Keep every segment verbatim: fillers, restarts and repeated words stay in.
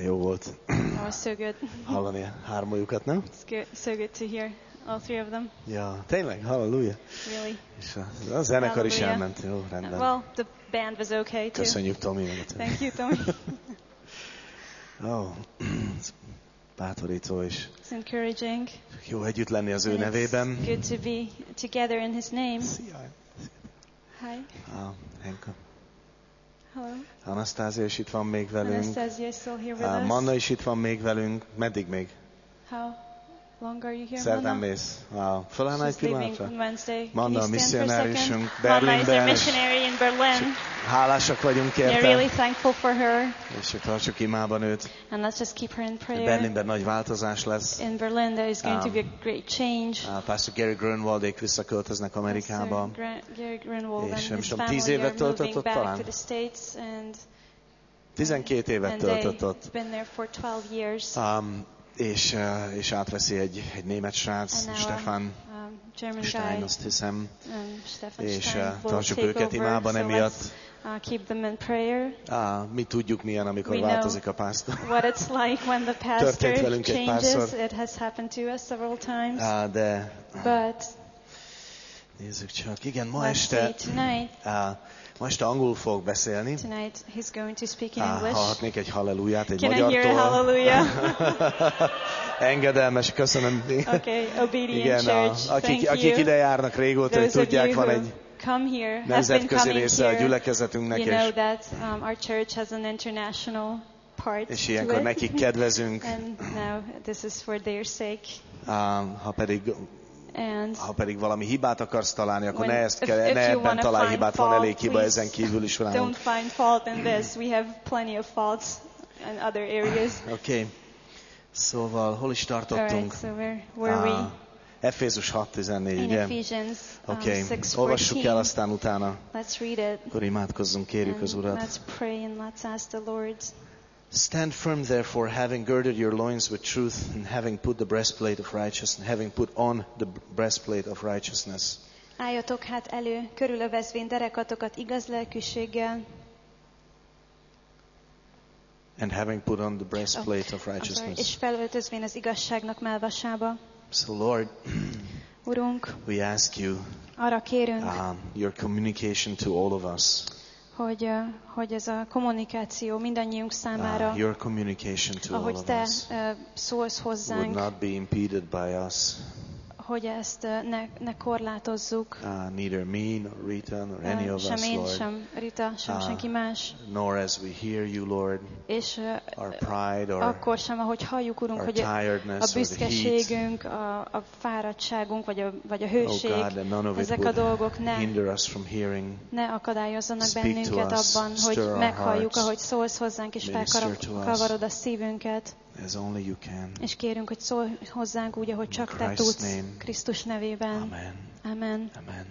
Jó volt That was so good. hallani hármójukat, nem? It's good, so good to hear all three of them. Ja, tényleg, halleluja. Really. És a, a zenekar is Hallelujah. elment, jó, rendben. Well, the band was okay too. Köszönjük, Tomi. Thank you, Tommy. Ó, bátorító is. It's encouraging. Jó együtt lenni az ő And nevében. It's good to be together in His name. Szia. Hi. Ah, Henka. Hello. Anasztázia is itt van még velünk. Anastasia is still here with Ah, us. Manna is itt van még velünk. Meddig még? How long are you here, Szerdán Manna? mész. Wow. Fölállná egy She's leaving pillanatra? on Wednesday. Manna, Can you stand for a misszionárisunk second? Manna is a Berlinben. és missionary in Berlin. Hálásak vagyunk We are really érte. thankful for her. És hogy tartsuk imában őt. And let's just keep her in prayer. Berlinben nagy változás lesz. In Berlin there is going Um, to be a great change. Ah, Pastor Gary Grunwaldék visszaköltöznek Amerikába. Pastor Gra- Gary Grunwald És and nem his tudom, family tíz évet are moving töltött ott back talán? to the States, and, tizenkét évet and töltött ott. they've been there for twelve years. Um, és, uh, és átveszi egy, egy német srác, And now Stefan a um, German Stein, guy, azt hiszem. um, Stefan És Stein, uh, will tartsuk take őket over, imában so emiatt. let's uh, keep them in prayer. Ah, mi tudjuk milyen, amikor We változik a pásztor. What it's like when the pastor Történt velünk egy changes. párszor. It has happened to us several times. Ah, de But nézzük csak. Igen, ma let's este, see, tonight, ah, ma este angolul fogok beszélni. tonight he's going to speak in Ah, English. hallhatnék egy halleluját egy Can I hear a magyartól. hallelujah? Engedelmes, köszönöm. Okay, obedient Igen, a, church. akik, Thank akik you. ide járnak régóta, hogy Those of tudják, you van who egy come here, have been nemzetközi coming része a here. gyülekezetünknek, You know és, that um, our church has an international part és to ilyenkor it. nekik kedvezünk. And now this is for their sake. Um, ha pedig And ha pedig valami hibát akarsz találni, akkor when, ne, ezt if, kell, if ne you ebben want to találj find hibát, van fault, elég hiba please ezen kívül is don't van. find fault in this. We have plenty of faults in other areas. Oké. Okay. Szóval, hol is All tartottunk? right, so where were we? Ah, Efézus hat tizennégy, In ugye? Ephesians um, Oké, okay. six Olvassuk el, fourteen. aztán utána. Let's read it. Akkor imádkozzunk, kérjük az And Urat. let's pray and let's ask the Lord. Stand firm, therefore, having girded your loins with truth, and having put the breastplate of righteousness, having put on the breastplate of righteousness. Álljatok hát elő, körülövezvén derekatokat igaz lelkűséggel, And having put on the breastplate of sorry, righteousness. és felöltözvén az igazságnak melvasába. So, Lord, Urunk, we ask you arra kérünk, um, your communication to all of us. hogy, uh, hogy ez a kommunikáció mindannyiunk számára, Uh, your communication to all ahogy of Te us uh, szólsz would hozzánk, not be impeded by us. hogy ezt uh, ne, ne korlátozzuk, Uh, neither me, nor Rita, nor any uh, of sem us, én, Lord. sem Rita, sem Ah. senki más, Nor as we hear you, Lord, és uh, our pride or akkor sem, ahogy halljuk, Urunk, our hogy a tiredness a or the heat. büszkeségünk, a, a fáradtságunk, vagy a, vagy a Oh hőség, God, that none of it ezek a would dolgok ne, hinder us from hearing. ne akadályozzanak Speak to bennünket us, abban, stir hogy our meghalljuk, hearts, ahogy szólsz hozzánk, és minister to us. felkavarod a szívünket, As only you can. és kérünk, hogy szólj hozzánk úgy, ahogy csak Te Christ's tudsz, name. Krisztus nevében. Amen. Amen. Amen.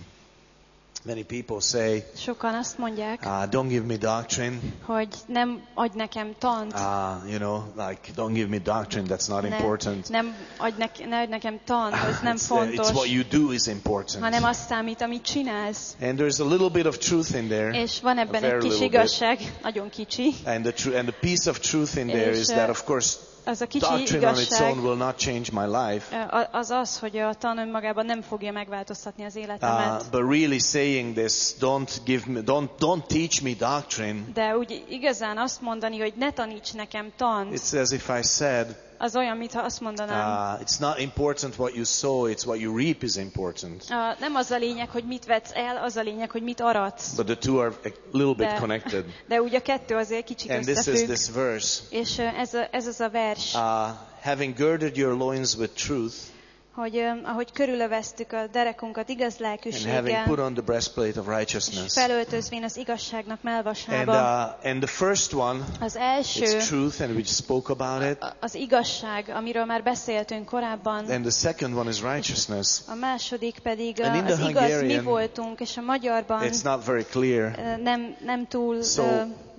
Many people say, Sokan azt mondják, uh, don't give me doctrine. hogy nem adj nekem tant, Uh, you know, like, don't give me doctrine, that's not ne, important. nem adj ne, ne adj nekem tant, ez nem It's, the- it's what fontos, you do is important. hanem azt számít, amit csinálsz. And there's a little bit of truth in there. És van ebben A egy very kis little igazság, nagyon kicsi. And the, tru- and the piece of truth in there És, is uh, that, of course, Az a kicsi doctrine on its igazság own will not change my life. uh, az az, hogy a tan önmagában nem fogja megváltoztatni az Uh, életemet. but really saying this, don't give me, don't, don't teach me doctrine. De úgy igazán azt mondani, hogy ne taníts nekem tant, It's as if I said, az olyan, mintha azt mondanám. uh, it's not important what you sow, it's what you reap is important. Uh, nem az a lényeg, hogy mit vetsz el, az a lényeg, hogy mit aratsz. But the two are a little bit De, connected. de ugye a kettő azért kicsit And this is összefügg. this verse. És uh, ez, a, ez az a vers, Uh, having girded your loins with truth, hogy uh, ahogy körülöveztük a derekunkat igaz and having lelkűséggel, put on the breastplate of és righteousness. felöltözvén az igazságnak And, melvasába. uh, and the first one, Az első, it's truth, and we spoke about it. az igazság, amiről már beszéltünk korábban. And the second one is righteousness. A második pedig And in az the igaz mi Hungarian, voltunk, és a magyarban It's not very clear. ö, nem, nem túl So, ö,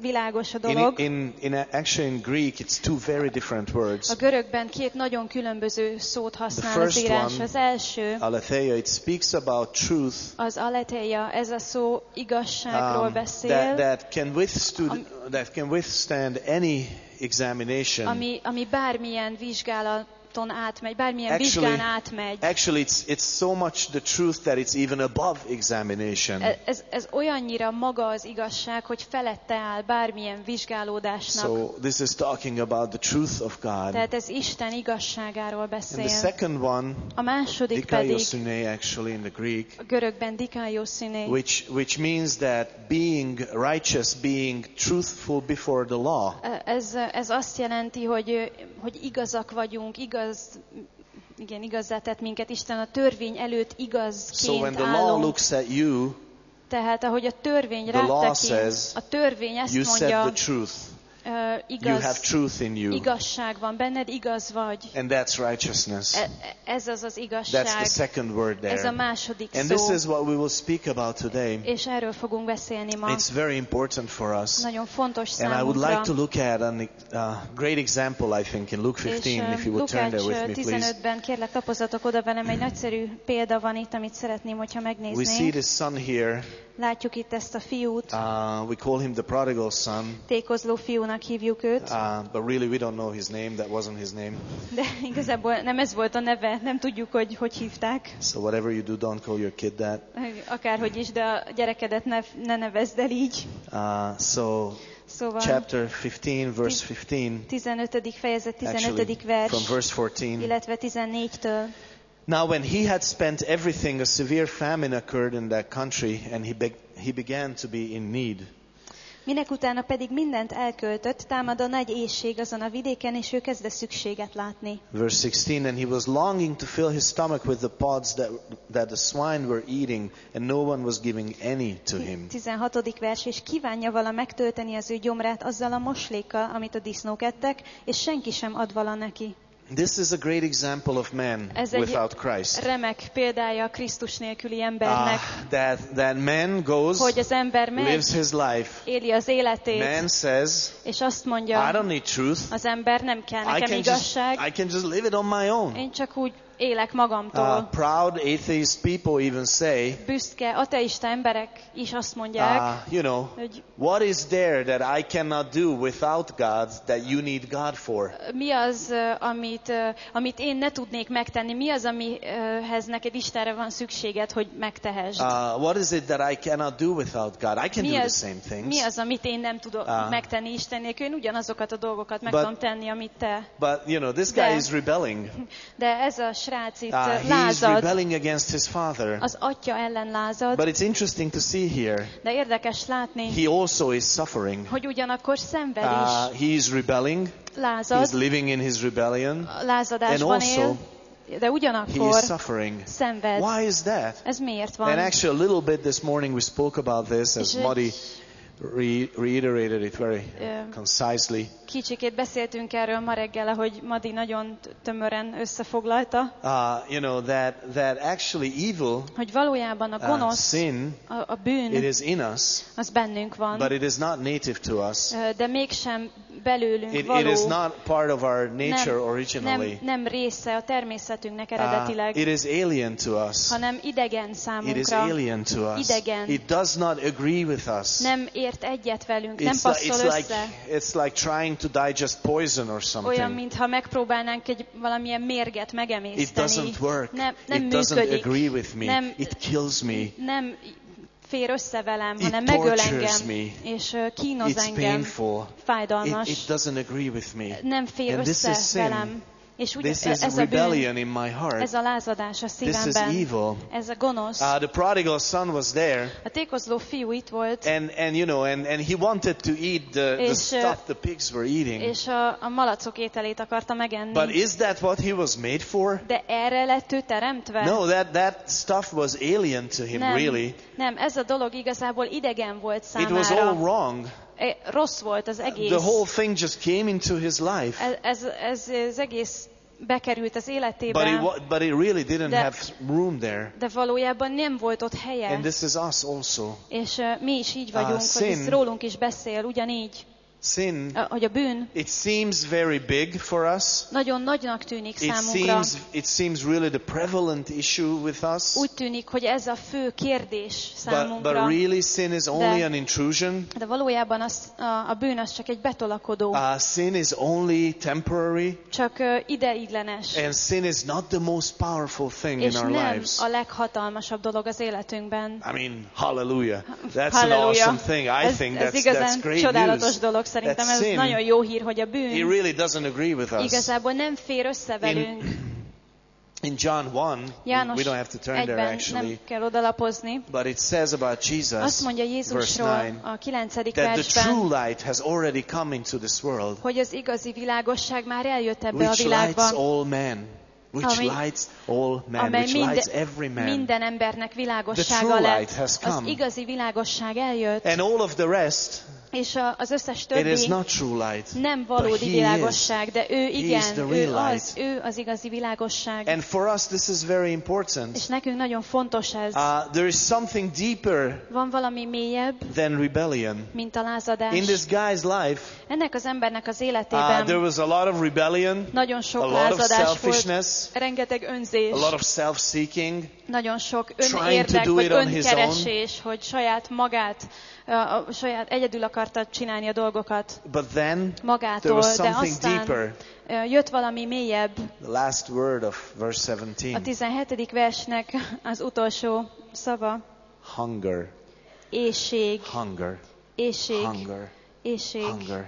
világos a In, dolog. in, in actually in Greek, it's two very different words. A görögben két nagyon különböző szót használ az first írás. one- Az első, Aletheia, it speaks about truth az aletheia, ez a szó igazságról um, beszél, that, that, can withstood, that can withstand any examination. ami, ami bármilyen vizsgálaton átmegy, bármilyen Actually- vizsgán átmegy. Actually, it's, it's so much the truth that it's even above examination. E- Ez, ez olyannyira maga az igazság, hogy felette áll bármilyen vizsgálódásnak. So this is talking about the truth of God. Tehát ez Isten igazságáról And the beszél. second one, A második pedig dikaiosune actually in the Greek, a görögben dikaiosune, which, which means that being righteous, being truthful before the law. Ez, ez azt jelenti, hogy, hogy igazak vagyunk, igaz, igen, igazzá tett minket Isten a törvény előtt So when igazként the law állunk. looks at you, Tehát ahogy a törvény the law rátekint, says, a törvény ezt you said mondja, the truth. uh, You have igaz, truth in you. igazság van benned, igaz vagy. And that's righteousness. E- Ez az az That's igazság, the second word ez a there. második And this szó, is what we will speak about today. és erről fogunk beszélni ma. It's very important for us. Nagyon fontos And I would like számunkra. to look at a uh, great example, I think, in Luke És fifteen, uh, if you would turn there with Lukács me, please. tizenötben, kérlek lapozzatok oda velem, egy nagyszerű példa van itt, amit szeretném, hogyha We see megnéznénk. this son here. Látjuk itt ezt a fiút, Uh, we call him the prodigal son. tékozló fiúnak hívjuk őt, Uh, but really, we don't know his name. That wasn't his name. de igazából nem ez volt a neve, nem tudjuk, hogy hogy hívták. So whatever you do, don't call your kid that. Akárhogy is, de a gyerekedet ne, ne nevezd el így. Uh, so Szóval chapter fifteen, verse fifteen, tizenötödik fejezet, actually, tizenötödik vers, from verse fourteen. illetve tizennégytől. Now when he had spent everything, a severe famine occurred in that country, and he, be- he began to be in need. Minek utána pedig mindent elköltött, támad a nagy éhség azon a vidéken, és ő kezd szükséget látni. Verse sixteen, and he was longing to fill his stomach with the pods that, that the swine were eating, and no one was giving any to him. tizenhatodik vers, és kívánja vala megtölteni az ő gyomrát azzal a moslékkal, amit a disznók ettek, és senki sem ad vala neki. This is a great example of man Ez egy without Christ. remek példája a Krisztus nélküli embernek, Ah, that, that man goes, hogy az ember megy, lives his life. éli az életét, Man says, és azt I mondja, don't need truth. az ember nem kell I nekem can, just, igazság, I can just live it on my own. én csak úgy élek magamtól. Uh, proud atheist people even say, Büszke, ateista emberek is azt mondják, uh, you know, hogy what is there that I cannot do without God that you need God for? mi az, uh, amit, uh, amit én ne tudnék megtenni, mi az, amihez neked Istenre van szükséged, hogy megtehesd. Uh, what is it that I cannot do without God? I can Mi do the az, same things. mi az, amit én nem tudok Ah. megtenni Isten nélkül? Én ugyanazokat a dolgokat meg But- tudom tenni, amit te. But, you know, this De- guy is rebelling. De ez a srác itt Uh, uh, he is lázad, rebelling against his father. az atya ellen lázad, But it's interesting to see here, de érdekes látni, he also is suffering. hogy ugyanakkor szenved Uh, is, he is rebelling. He is lázad, living in his rebellion. a lázadásban And also, él, de He ugyanakkor is suffering. szenved. Why is that? Ez miért And van? actually, a little bit this morning we spoke about this, as És Muddy egy re- reiterated it very Yeah. concisely. kicsikét beszéltünk erről ma reggel, ahogy Madi nagyon t- tömören összefoglalta, Uh, you know, that, that actually evil, hogy valójában a uh, gonosz, sin, a, a bűn, it is in us, az bennünk van, but it is not native to us. Ö, de mégsem belőlünk It, it való, is not part of our nature nem, originally. nem, nem része a természetünknek Uh, eredetileg, it is alien to us. hanem idegen It is számunkra, alien to us. idegen. It does not agree with us. nem ért egyet velünk, nem It's, li- passzol it's, like, össze. it's like trying to digest poison or Olyan, something. mintha megpróbálnánk egy valamilyen mérget It megemészteni. doesn't work. Nem, nem It doesn't működik. agree with me. Nem, It kills me. nem fér össze velem, It hanem megöl tortures engem, me. és ö, kínoz It's engem, painful. fájdalmas, It, it doesn't agree with me. nem fér And this össze is sin. velem. És ugye This is ez a bűn, rebellion in my heart. ez a lázadás a This is szívemben, evil. ez a gonosz. Uh, the prodigal son was there, A tékozló fiú itt volt, and, and you know, and, and he wanted to eat the, the És, uh, stuff the pigs were eating. és a, a malacok ételét akarta megenni. But is that what he was made for? De erre lett ő teremtve? No, that, that stuff was alien to him, nem, really. nem, ez a dolog igazából idegen volt It was all számára. wrong. E, Rossz volt az egész. The whole thing just came into his life. Ez, ez, ez az egész bekerült az But életébe, it, wa- but it really didn't De- have room there. de valójában nem volt ott helye. And this is us also. És uh, mi is így vagyunk, Uh, hogy ez sin- rólunk is beszél, ugyanígy, Sin, uh, hogy a bűn it seems very big for us. nagyon nagynak tűnik It számunkra. seems, it seems really the prevalent issue with us. Úgy tűnik, hogy ez a fő kérdés But, but számunkra. really sin is only De- an intrusion. De valójában az, a, a bűn az csak egy betolakodó, Uh, sin is only temporary. csak uh, ideiglenes. And sin is not the most powerful thing És in our nem lives. a leghatalmasabb dolog az életünkben. I mean, hallelujah. That's Halleluja. an awesome thing. I Ez, think ez that's, that's igazán great csodálatos news. dolog. Szerintem That ez sin, nagyon jó hír, hogy a it bűn really doesn't agree with us. igazából nem fér össze velünk. In John one, János we don't have to turn there egyben actually, nem kell odalapozni. but it says about Jesus, Azt mondja verse Jézusról nine, a kilencedik that the versben, true light has already come into this world, hogy az igazi világosság már eljött ebbe a which lights világba, all men, which Ami- lights all men, amely which lights minden, every man. minden embernek The világossága true lett. light has Az come. igazi világosság eljött, And all of the rest, és a- az összes it is többi not true light. nem but valódi he világosság, de ő is igen, the ő real az, ő az igazi világosság. And for us, this is very important. És nekünk nagyon fontos ez. Uh, there is something deeper Van valami mélyebb, than rebellion. mint a lázadás. In this guy's life, Ennek az embernek az uh, életében there was a lot of rebellion, nagyon a sok lot of lázadás volt, selfishness, rengeteg önzés, a lot of self-seeking, nagyon sok trying to önérdek, do vagy it on his önkeresés, hogy saját magát, a, a saját egyedül akarta csinálni a dolgokat but then there magától, was de something aztán deeper. ö, jött valami mélyebb. The last word of verse A seventeen, tizenhetedik versnek az utolsó szava, hunger, éhség, hunger, éhség, hunger, éhség. hunger.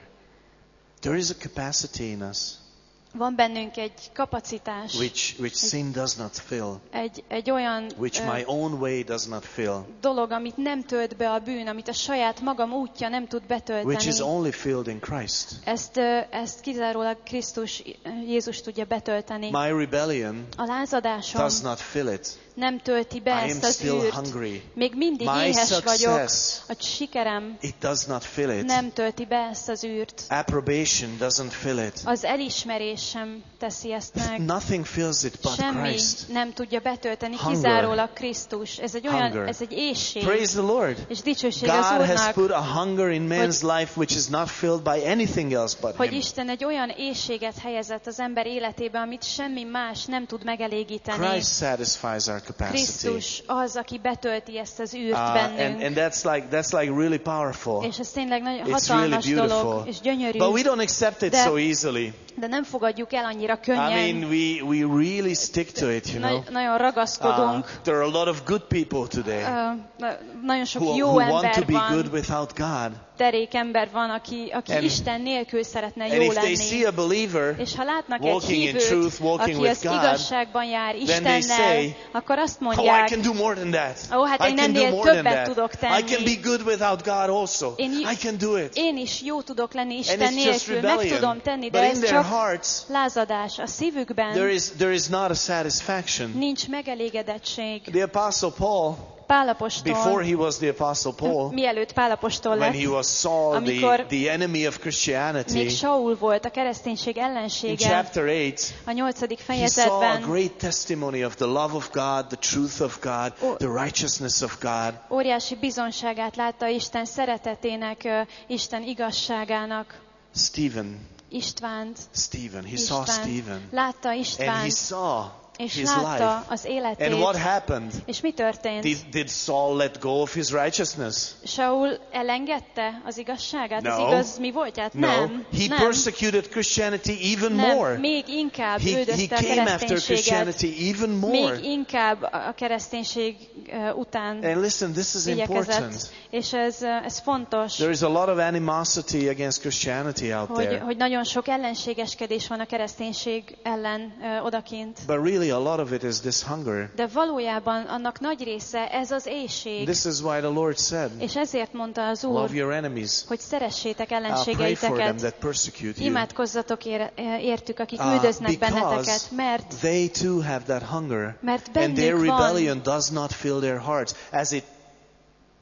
There is a capacity in us Van bennünk egy kapacitás, which, which sin does not fill, egy, egy olyan which ö, my own way does not fill, dolog, amit nem tölt be a bűn, amit a saját magam útja nem tud which is betölteni. only filled in Christ. Ezt, ö, ezt kizárólag Krisztus, Jézus tudja betölteni. My rebellion A lázadásom does not fill it. nem tölti I be am ezt az still űrt. hungry. Még mindig My éhes vagyok. success, A sikerem it does not fill it. nem tölti be ezt az űrt. Approbation doesn't fill it. Az elismerés sem teszi ezt meg. Nothing fills it but Semmi Christ. nem tudja betölteni, Hunger. kizárólag Krisztus. Ez egy olyan, Hunger. ez egy éhség. Praise the Lord. És dicsőség az God has Úrnak, put a hunger in man's life which is not filled by anything else but hogy Him. Isten egy olyan éhséget helyezett az ember életébe, amit semmi más nem tud megelégíteni. Christ satisfies our capacity. Krisztus az, aki betölti ezt az űrt Uh, bennünk. and, and that's like that's like really powerful. És ez tényleg nagyon It's hatalmas really dolog, beautiful. és gyönyörű, But we don't accept it De- so easily. de nem fogadjuk el annyira I könnyen. mean, we, we really stick to it, you know. Nagy, nagyon Uh, ragaszkodunk. there are a lot of good people today Uh, na- nagyon sok who, jó who want to ember be good van, without God. derék ember van, aki, aki And- Isten nélkül szeretne And jó if they see lenni. a believer És ha látnak egy walking in hívőt, truth, walking aki with az God, igazságban jár they Istennel, say, akkor azt oh, I mondják, can do more than that. Ó, hát I én can do ennél more than többet that. tudok I tenni. can be good without God also. Én i- I can do it. én is jó tudok lenni And Isten it's just nélkül, meg rebellion. tudom tenni, de But ez in their csak hearts, lázadás. A szívükben there is, there is not a satisfaction. nincs megelégedettség. The Apostle Paul, Pál apostol, before he was the Apostle Paul, mielőtt Pál apostol when lett, he was Saul, the, amikor the enemy of Christianity, még Saul volt a kereszténység in ellensége, chapter eight, a nyolcadik he saw a fejezetben great testimony of the love of God, the truth of God, Oh. the righteousness of God. óriási bizonságát látta Isten szeretetének, ö, Isten igazságának. Stephen, Istvánt, Stephen, he saw István. Stephen, Látta and he Istvánt, saw és his látta life. az And what életét. happened? És mi történt? Did, did Saul let go of his righteousness? Saul elengedte az igazságát, az No. igaz mi voltját? No. Nem, He nem, persecuted Christianity even nem. more. Még inkább He, he üldözte a came after kereszténységet. Christianity even more. Még inkább a kereszténység ö, után And listen, this is important. igyekezett. És ez, ö, ez fontos, There is a lot of animosity against Christianity out hogy, there. hogy nagyon sok ellenségeskedés van a kereszténység ellen ö, odakint. But really a lot of it is this hunger. De valójában annak nagy része ez az éhség. This is why the Lord said, És ezért mondta az Úr, love your enemies. hogy szeressétek Uh, pray for them ellenségeiteket. that persecute you. Imádkozzatok ér- értük, akik Uh, üldöznek because benneteket, mert, they too have that hunger. mert And their bennük van, rebellion does not fill their hearts as it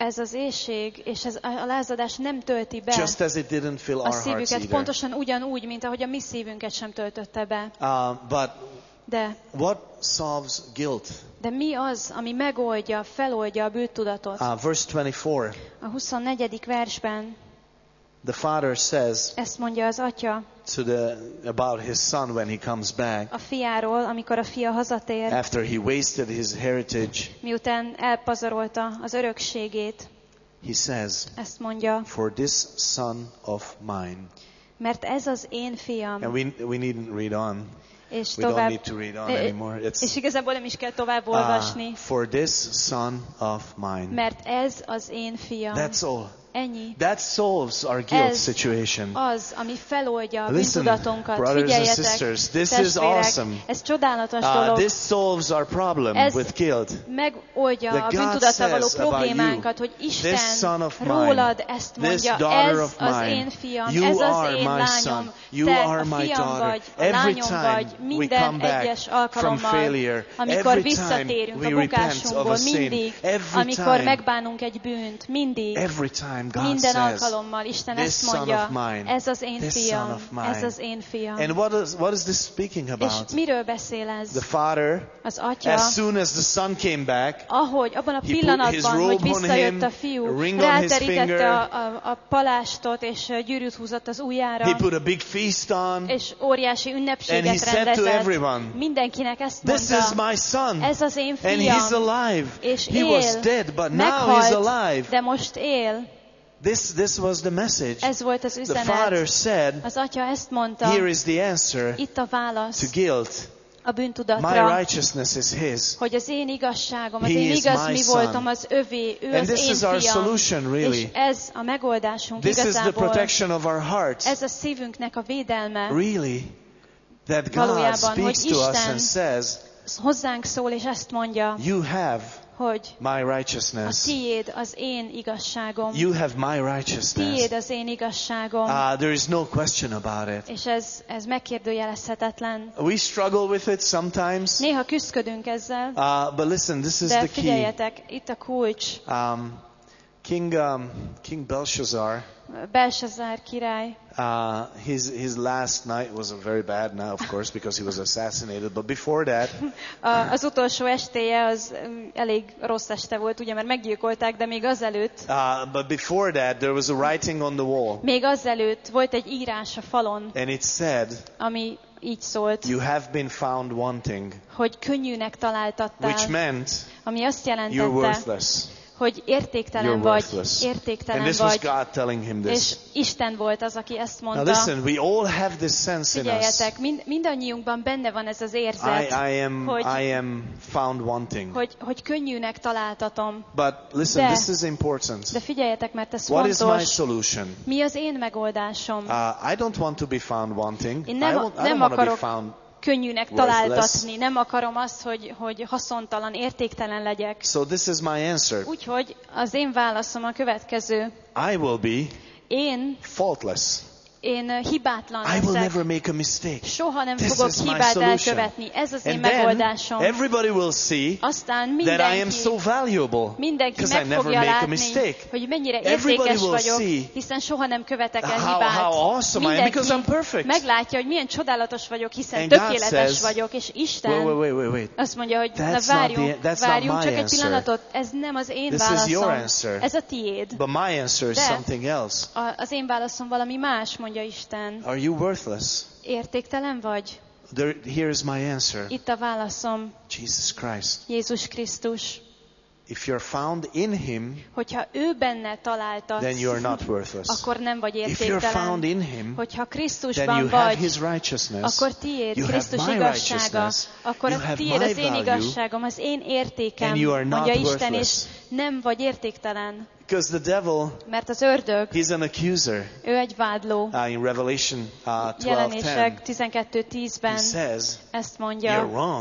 ez az éhség és ez a lázadás nem tölti be Just as it didn't fill a our hearts szívüket, either. pontosan ugyanúgy, mint ahogy a mi szívünket sem töltötte be. Uh, but De, what solves guilt? de mi az, ami megoldja, feloldja a bűntudatot? Uh, verse twenty-four. A huszonnegyedik versben The father says ezt mondja az atya to the about his son when he comes back a fiáról, amikor a fia hazatér, after he wasted his heritage. miután elpazarolta az örökségét. He says, Ezt mondja, "For this son of mine." mert ez az én fiam. And we we needn't read on. És We don't tovább, need to read on anymore. It's és igazából nem is kell tovább uh, olvasni, for this son of mine. mert ez az én fiam. That's all. Ennyi. That solves our guilt Ez situation. az, ami feloldja a Listen, bűntudatunkat. brothers and Figyeljetek, sisters, this is testvérek, awesome. ez csodálatos Uh, dolog. this solves our problem Ez with guilt. megoldja That a God bűntudattal való says about problémánkat, you, hogy this son Isten of mine, rólad ezt this mondja, daughter ez of az mine, én fiam, you ez az are én my lányom, son, you te are a my fiam daughter. vagy, a Every lányom time vagy, we minden come back egyes from alkalommal, failure, amikor every time visszatérünk we a repent of bukásunkból, a sin, mindig, every amikor time, megbánunk egy bűnt, mindig, every time God minden says, alkalommal Isten this ezt son mondja, of mine, ez az én this son fiam, of mine. ez az én fiam. And what is what is this speaking És about? miről beszél ez? The father, Az atya, as soon as the son came back, ahogy abban a He put his pillanatban, robe hogy on visszajött him, a fiú, ring on his finger. ráterítette a, a, a palástot, és gyűrűt húzott az ujjára, he put a big feast on, és óriási and he ünnepséget said to rendezett. everyone, Mindenkinek ezt "This is mondta, my son, ez az én and he's fiam, alive. és He was él, dead, but now he's meghalt, alive." de most él. This this was the message. Ez volt az The üzenet. father said, Az atya ezt mondta, "Here is the answer itt a to válasz guilt. a My bűntudatra, righteousness is his." hogy az én igazságom, az He én is igaz my mi son. voltam, az övé, ő And az this én is our fiam. solution, És really. ez a megoldásunk This is the igazából. protection of our hearts. Ez a szívünknek a védelme. Really, that God Valójában, hogy speaks to us Isten and says, hozzánk szól, és ezt mondja, "You have hogy my a righteousness. tiéd az én igazságom. You have my righteousness." Tiéd az én igazságom. Uh, there is no question about it. És ez, ez megkérdőjelezhetetlen. We struggle with it sometimes, Néha küzdködünk ezzel, uh, but listen, this is de the key. figyeljetek, itt a kulcs. Um, King um, King Belshazzar, Belshazzar király, uh, his his last night was a very bad night, of course, because he was assassinated. But before that, a, az utolsó estéje az um, elég rossz este volt, ugye, mert meggyilkolták, de még azelőtt, uh, but before that, there was a writing on the wall, még azelőtt volt egy írás a falon, and it said, ami így szólt, "You have been found wanting," hogy könnyűnek találtattál, which meant ami azt you're jelentette, worthless. hogy értéktelen You're vagy, worthless. And értéktelen this was vagy, God telling him és this. Isten volt az, aki ezt Now mondta. listen, we all have this sense in us. Figyeljetek, mind, mindannyiunkban benne van ez az érzet, I, I am hogy, I am found wanting. hogy, hogy könnyűnek találtatom. But listen, De- this is important. De figyeljetek, mert ez What is my fontos. solution? Mi az én megoldásom? Uh, I don't want to be found wanting. Én I nem, don't, I nem don't want to be akarok found. könnyűnek worthless. találtatni, nem akarom azt, hogy, hogy haszontalan, értéktelen legyek. So this is my answer. Úgyhogy az én válaszom a következő. I will be Én, faultless. én hibátlan I will leszek. never make a mistake. Soha nem This fogok is my hibát solution. elkövetni. Ez az én And then megoldásom. everybody will see Aztán that I am mindenki, so valuable mindenki because I meg never fogja make a látni, mistake. hogy mennyire Everybody értékes will vagyok, see hiszen soha nem követek el how, hibát. how awesome I am because I'm perfect. meglátja, hogy milyen csodálatos vagyok, hiszen And God tökéletes says, vagyok, és Isten Wait, wait, wait, wait, wait. azt mondja, hogy That's na, not várjunk, the- that's not várjunk my csak egy answer. pillanatot, ez nem az én This is your válaszom, answer. ez a tiéd. But my answer is De- something else. A, az én válaszom valami más, mondja Isten. Are you worthless? Értéktelen vagy? There, here is my answer. Itt a válaszom, Jesus Christ. Jézus Krisztus. If you're found in Him, Hogyha ő benne találtatsz, then you are not worthless. akkor nem vagy If you're found értéktelen. in Him, Hogyha then you Krisztusban have vagy, His righteousness. akkor tiéd You have Krisztus my igazsága, righteousness. akkor You a have tiéd my az én value. igazságom, az én értékem, And you are not mondja Isten, és worthless. nem vagy értéktelen, Because the devil, mert az ördög, he's an accuser. ő egy vádló. Uh, in Revelation uh, twelve ten, Jelenések tizenkettő tízben he says, ezt "You're mondja, wrong.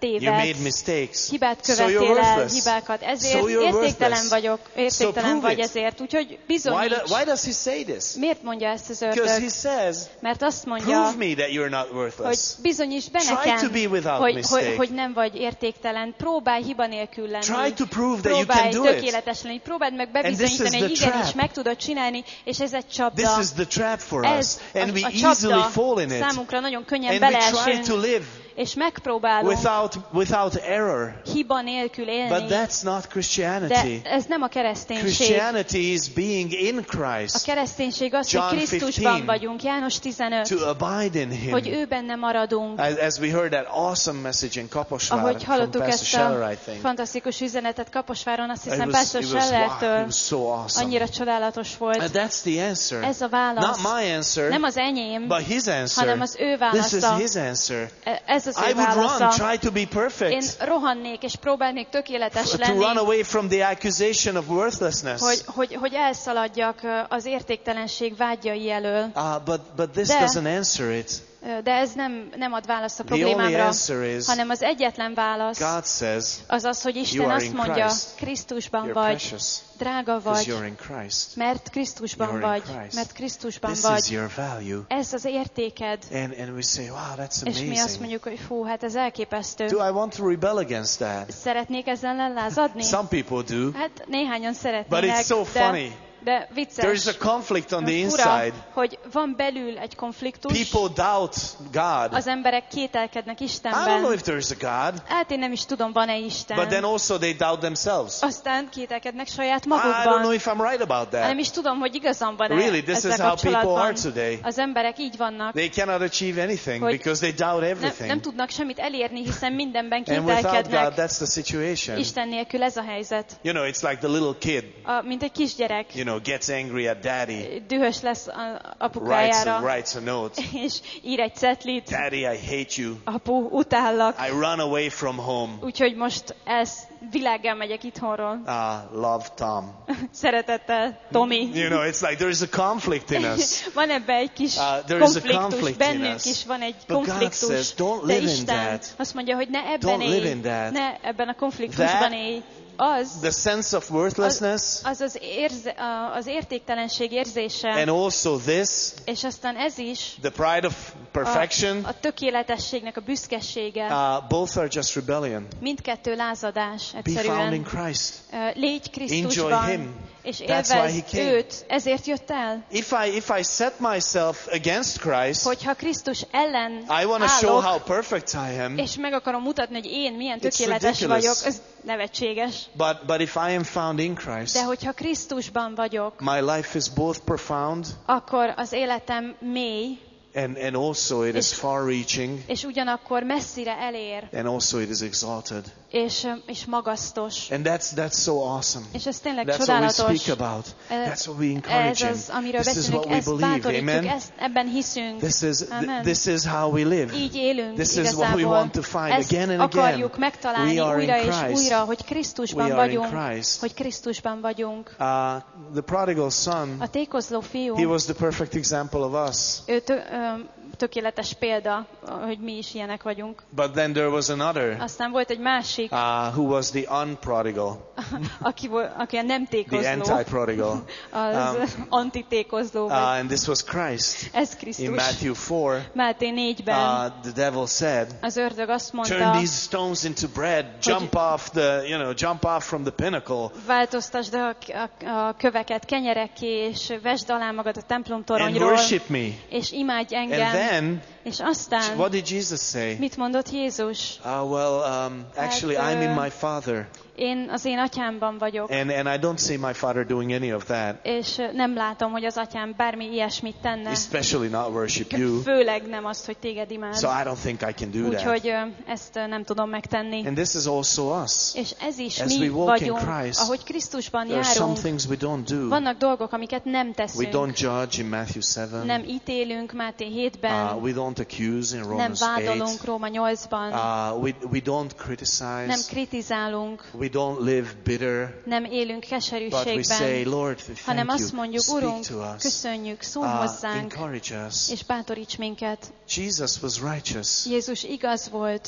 You made tévedsz, mistakes. hibát So you're követtél el, worthless. hibákat, ezért So you're értéktelen worthless. vagyok, értéktelen prove vagy it. ezért, úgyhogy Why, bizonyíts. do, why does he say this? Miért mondja ezt az Because he ördög? says, Mert azt mondja, prove me that you're not hogy worthless. bizonyíts be Try to nekem, be without hogy, mistake. hogy, hogy nem vagy értéktelen. Próbálj hiba nélkül lenni. Try to prove that you Próbálj can do it. tökéletes lenni. Próbáld meg And this is bebizonyítani, hogy the igenis trap. meg tudod csinálni, és ez egy csapda. This is the trap for us. Ez And a, we a easily csapda fall in it. számunkra nagyon könnyen And we try beleesünk, to live és megpróbálunk without, without error. hiba nélkül But élni. that's not De Christianity. ez nem a kereszténység. Christianity is being in A Christ, kereszténység az, John hogy Krisztusban fifteen. vagyunk. János tizenöt. to abide in Hogy Him. ő benne maradunk. As, as we heard that awesome message in Kaposvár Ahogy from hallottuk Pastor ezt Scheller, I a think. fantasztikus üzenetet Kaposváron, azt It hiszem was, Pastor it was, wow, it Schellertől, was so awesome. annyira csodálatos volt. And that's the answer. Ez a válasz. Not my answer, Nem az enyém, but His answer. hanem az ő This is válasza. His answer. Ez az I ő would run, válasza. try to be Én perfect, rohannék és próbálnék tökéletes to run lenni, away from the accusation of worthlessness. hogy, hogy, hogy elszaladjak az értéktelenség vágyai elől. Uh, but, but this De- doesn't answer it. De ez nem, nem ad választ a The only problémámra, answer is, hanem az egyetlen válasz God says, az az, hogy Isten you are azt in mondja, Christ. Krisztusban you're vagy, precious, drága because vagy, you're in Christ. mert Krisztusban You're in vagy, Christ. mert Krisztusban This vagy. is your value. Ez az értéked. And, and we say, wow, that's És mi azt amazing. mondjuk, hogy fú, hát ez elképesztő. Do I want to rebel against that? Szeretnék ezzel lellázadni? Some people do. Hát néhányan But szeretnének, it's so de, funny. de There vicces. is a conflict on the Fura, inside. hogy van belül egy konfliktus, People doubt God. az emberek kételkednek I don't know Istenben. if there is a God. Hát én nem is tudom, van-e Isten. But then also they doubt themselves. Aztán kételkednek saját I don't know magukban. if I'm right about Nem that. is tudom, hogy igazam van-e Really, this ezzel is how people kapcsolatban. are today. Az emberek így vannak. They cannot achieve anything Hogy because they doubt Nem, everything. nem tudnak semmit elérni, hiszen mindenben And without God, kételkednek. that's the situation. Isten nélkül ez a helyzet. You know, it's like the little kid, A, mint egy kisgyerek. you know, gets angry at daddy, Dühös lesz a writes a, apukájára, writes a note. és ír egy cetlit. Daddy, I hate you. Apu, utállak. I run away from home. Úgyhogy most ez világgá megyek itthonról. Ah, love Tom. Szeretettel, Tomi. You know, it's like there is a conflict in us. Van ebben egy kis Uh, there is a konfliktus, conflict in bennünk us. is van egy But God konfliktus. says, don't De live in Isten that. azt mondja, hogy ne ebben Don't live élj, in that. ne ebben a konfliktusban That- élj. Az, The sense of worthlessness az az, érze, a- az értéktelenség érzése, and also this, és aztán ez is, the pride of a, perfection, a tökéletességnek a büszkesége, uh, both are just rebellion. mindkettő lázadás Be found egyszerűen. in Christ. Ö, Légy Enjoy Krisztusban, Him. és That's why he élvezd came. őt, ezért jött el. If I if I set myself against Christ, Hogyha Krisztus ellen I want to show how állok, perfect I am. és meg akarom mutatni, hogy én milyen It's tökéletes ridiculous. vagyok, ez nevetséges. But but if I am found in Christ, De hogyha Krisztusban vagyok, my life is both profound akkor az életem mély, and and also it is És- far-reaching, és ugyanakkor messzire elér, and also it is exalted. és, és magasztos. And that's that's so awesome. És ez tényleg That's what we csodálatos. speak about. Eh, That's what we Ez encourage az, in. amiről This is what beszélünk, we ezt believe. bátorítjuk, Amen. ezt, ebben hiszünk. This is Amen. th- this is how we live. Így élünk This is what we igazából. want to find Ezt again and again. akarjuk megtalálni We are újra in és Christ. újra, hogy Krisztusban We are in vagyunk. Christ. Hogy Krisztusban vagyunk. Uh, the prodigal son, A tékozló fiú, he was the perfect example of us. ő tö, ö, tökéletes példa, hogy mi is ilyenek vagyunk. But then there was another, Aztán volt egy másik, uh, who was the unprodigal, aki, vol- aki a nem the tékozló, anti-prodigal. az Um, antitékozló Uh, volt. and this was Christ. Ez In Krisztus. Matthew four, Máté négyben uh, the devil said, az ördög azt turn mondta, these stones into bread, jump off the, you know, jump off from the pinnacle, változtasd a, a, a köveket kenyerekké, és vesd alá magad a and templomtoronyról, worship me. és imádj And engem. then, És aztán what did Jesus say? mit mondott Jézus? Uh, well, um, actually, Hát, I'm in ö, my Father, Én az én atyámban vagyok, and and I don't see my Father doing any of that, és nem látom, hogy az atyám bármi ilyesmit tenne. especially not worship you. Főleg nem azt, hogy téged imád. So I don't think I can do that. Úgyhogy ö, ezt ö, nem tudom megtenni. And this is also us. És ez is As we mi walk in vagyunk, Christ, ahogy Krisztusban There are some járunk. things we don't do. Vannak dolgok, amiket nem We teszünk. don't judge in Matthew seven. Nem ítélünk Máté hétben, Uh, we don't accuse in nem Romans vádolunk eight. Róma nyolcban, Uh, we, we don't nem criticize. kritizálunk, We don't live bitter. nem élünk But we say, keserűségben, Lord, hanem thank azt you. mondjuk, Speak Urunk, to us. köszönjük, szólj Uh, hozzánk, encourage us. és bátoríts minket. Jesus was righteous. Jézus igaz volt,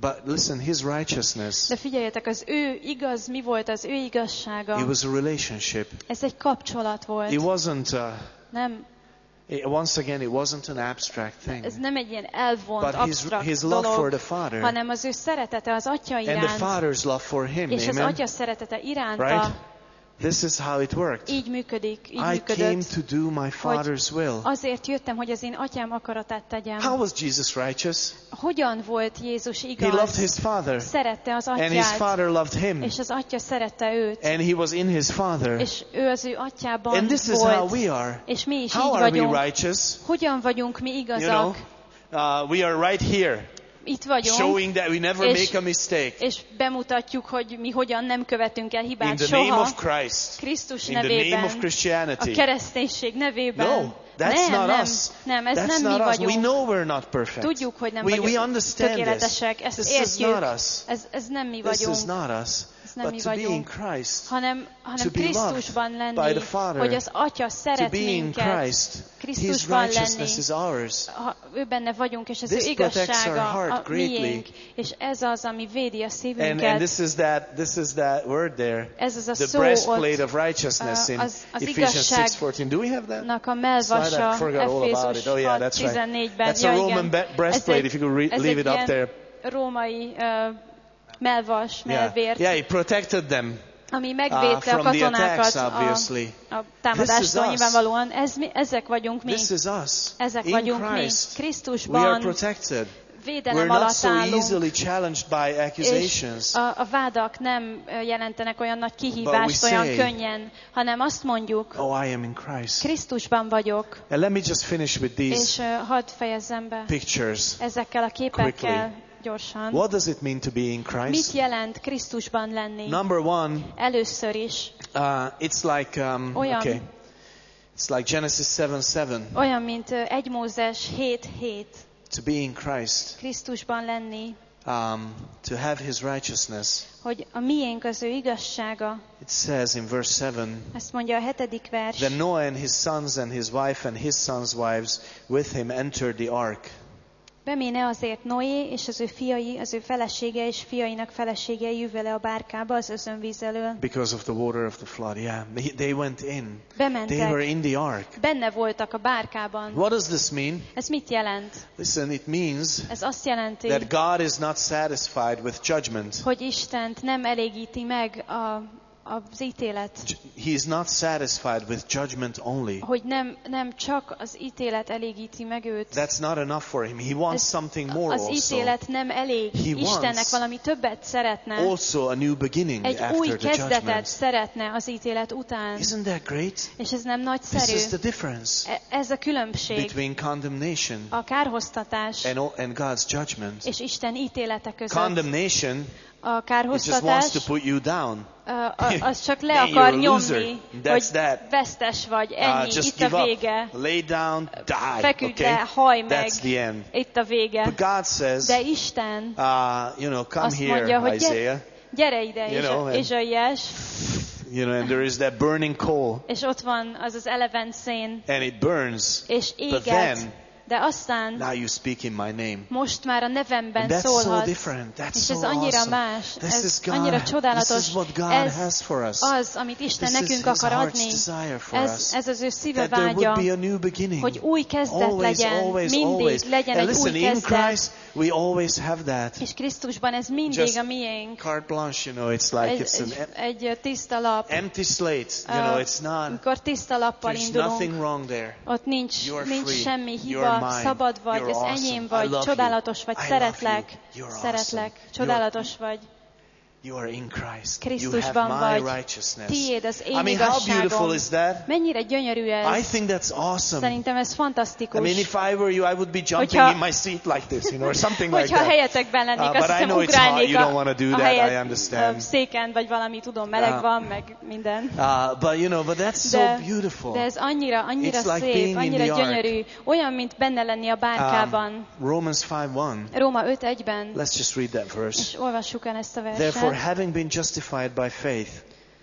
But listen, his righteousness, De figyeljetek, az ő igaz, mi volt az ő igazsága? it was a relationship. Ez egy kapcsolat volt. It wasn't, uh, Nem, it, once again, it wasn't an abstract thing. ez nem egy ilyen elvont, But his, absztrakt his love for dolog, the Father hanem az ő szeretete az Atya and the iránt, Father's love for him. és az Amen? Atya szeretete iránta Right? This is how it worked. így működik, így I came működött. to do my Father's will. Azért jöttem, hogy az én Atyám akaratát tegyem. How was Jesus righteous? Hogyan volt Jézus He loved igaz? his Father, Szerette az and his Atyát, Father loved him, és az Atya szerette őt, and he was in his Father. és ő az ő Atyában And this is how volt, we are. és mi is How így are we vagyunk. righteous? Hogyan vagyunk mi You know, igazak? uh, we are right here, Itt vagyunk, showing that we never és- make a mistake. és bemutatjuk, hogy mi hogyan nem követünk el In hibát the name soha. of Christ, Krisztus in the name nevében, of a Christianity. kereszténység nevében. No, that's nem, not nem, us. nem, ez That's nem mi not us. We vagyunk. know we're not perfect. Tudjuk, hogy nem We, we vagyunk understand this. tökéletesek, ezt This is értjük. not us. Ez, ez nem mi This is vagyunk, not us. ez nem mi But to be in vagyunk, Christ, hanem, to hanem be loved Krisztusban by lenni, the Father, hogy az Atya to szeret be in minket, Christ, His Krisztusban righteousness lenni. is ours. Ha ő benne vagyunk, és az This ő protects igazsága our heart a greatly. miénk, és ez az, ami védi a And, szívünket. and this is that this is that word there, Ez az a the szó breastplate ott, of righteousness in az- az Ephesians igazság- six fourteen. Do we have that? nak a Slide, melvasa, I forgot all about Efézus it. Oh yeah, hat that's right. tizennégyben. That's Ja, a igen. Roman be- Ez breastplate. egy- If you could re- ez leave egy it up ilyen there. római uh, melvas, Yeah, melvért, yeah, he protected them ami uh, megvédte a from the katonákat attacks, a, obviously. a This támadástól is us. nyilvánvalóan. Ez mi, ezek vagyunk mi. This is us. Ezek In vagyunk mi. Christ, we are Krisztusban protected. védelem We're not alatt so állunk. easily challenged by És accusations. a, a vádak nem ö, jelentenek olyan nagy kihívást, But we olyan say- könnyen, hanem azt mondjuk, Oh, I am in Christ. Krisztusban vagyok. And let me just finish with És these ö, hadd fejezzem be pictures. ezekkel a képekkel Quickly. gyorsan. What does it mean to be in Mit Christ? jelent Krisztusban lenni? Number one, Először is uh, it's like um, Olyan. okay, it's like Genesis seven seven. olyan, mint ö, egy Mózes hét hét. To be in Christ, Krisztusban lenni, um, to have His righteousness. hogy a miénk az ő igazsága. It says in verse seven. Ezt mondja a hetedik vers. Then Noah and his sons and his wife and his sons' wives with him entered the ark. Beméne azért Noé és az ő fiai, az ő felesége és fiainak feleségei jövele a bárkába az özönvíz elől. Because of the water of the flood. Yeah, They- they went in. They were Bementek, in the ark. benne voltak a bárkában. What does this mean? Ez mit jelent? Listen, it means Ez azt jelenti, that God is not satisfied with judgment. hogy Istent nem elégíti meg a, az ítélet. He is not satisfied with judgment only. Hogy nem, nem csak az ítélet elégíti meg őt. That's not enough for him. He wants Ez- something more Az also. ítélet nem elég. He Istennek wants valami többet szeretne. Also a new beginning Egy új after the kezdetet judgment. szeretne az ítélet után. Isn't that great? És ez nem This nagyszerű. is the difference E- Ez a különbség. between condemnation A kárhoztatás and, and God's judgment. és Isten ítélete között. Condemnation, A it just wants kárhoztatás to put you down. a- a- az csak le Hey, akar you're a loser. nyomni, That's hogy that. vesztes vagy, Uh, ennyi, just itt give a up. vége. Lay down, die. Feküdj Okay? le, hajj meg, That's the end. itt a vége. But God says, De Isten uh, you know, come azt here, mondja, hogy Isaiah. gyere, gyere ide, You know, and- Ézsaiás, You know, and there is that burning coal, és ott van az az eleven szén, and it burns. és But éget, then, de aztán now you speak in my name. most már a nevemben And that's so szólhatsz. different. That's És so ez annyira awesome. más, This ez is God. annyira This csodálatos. is what God Ez has for us. az, amit Isten This is nekünk His akar heart's adni. desire for Ez, us. ez az ő szíve That there would vágya, be a new beginning. hogy új kezdet Always, legyen, always, mindig always. legyen And egy listen, új in kezdet. Christ, we always have that. És Krisztusban ez mindig Just a miénk. Carte blanche, you know, it's like Egy, it's an egy, egy tiszta lap. empty slate. You know, Uh, it's not, Amikor tiszta lappal there's indulunk, nothing wrong there. ott nincs, You're nincs free. semmi You're hiba, mine. szabad vagy, You're ez awesome. enyém I vagy, love csodálatos vagy, you. I love szeretlek, you. You're szeretlek, awesome. csodálatos vagy. You are in Christ. Krisztusban you have my vagy. righteousness. Tiéd az én I mean, how beautiful igazságom. is that? Mennyire gyönyörű I ez. think that's awesome. Szerintem ez I fantasztikus. mean, if I were you, I would be jumping Hogyha- in my seat like this, you know, or something like Hogyha a that. helyetekben lennék, Uh, azt but I hiszem know it's hot. ugrálnék You don't a, wanna do a that. helyet, I understand. a széken, vagy valami, tudom, meleg Uh, van, meg minden. Uh, but you know, but that's so De, beautiful. de ez annyira, annyira It's like szép, being in annyira the ark. gyönyörű. Olyan, mint benne lenni a bárkában. Um, Romans five one. Róma öt egyben. Let's just read that verse. És olvassuk el ezt a Therefore, verset, having been justified by faith,